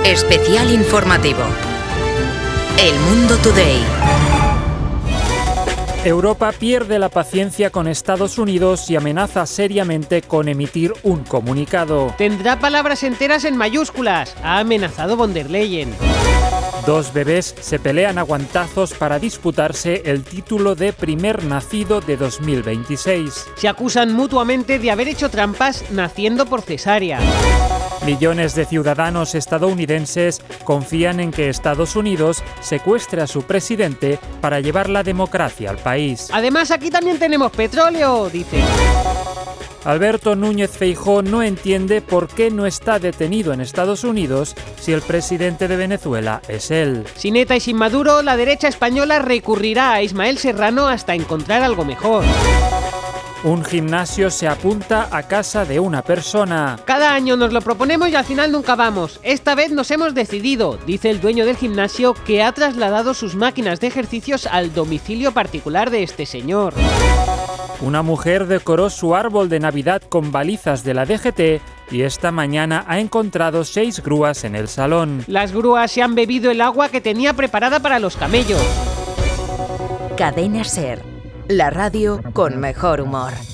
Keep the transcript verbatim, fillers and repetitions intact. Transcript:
Especial informativo. El Mundo Today. Europa pierde la paciencia con Estados Unidos y amenaza seriamente con emitir un comunicado. Tendrá palabras enteras en mayúsculas, ha amenazado von der Leyen. Dos bebés se pelean a guantazos para disputarse el título de primer nacido de dos mil veintiséis. Se acusan mutuamente de haber hecho trampas naciendo por cesárea. Millones de ciudadanos estadounidenses confían en que Estados Unidos secuestre a su presidente para llevar la democracia al país. Además, aquí también tenemos petróleo, dice. Alberto Núñez Feijóo no entiende por qué no está detenido en Estados Unidos si el presidente de Venezuela es él. Sin ETA y sin Maduro, la derecha española recurrirá a Ismael Serrano hasta encontrar algo mejor. Un gimnasio se apunta a casa de una persona. Cada año nos lo proponemos y al final nunca vamos. Esta vez nos hemos decidido, dice el dueño del gimnasio, que ha trasladado sus máquinas de ejercicios al domicilio particular de este señor. Una mujer decoró su árbol de Navidad con balizas de la D G T y esta mañana ha encontrado seis grúas en el salón. Las grúas se han bebido el agua que tenía preparada para los camellos. Cadena SER, la radio con mejor humor.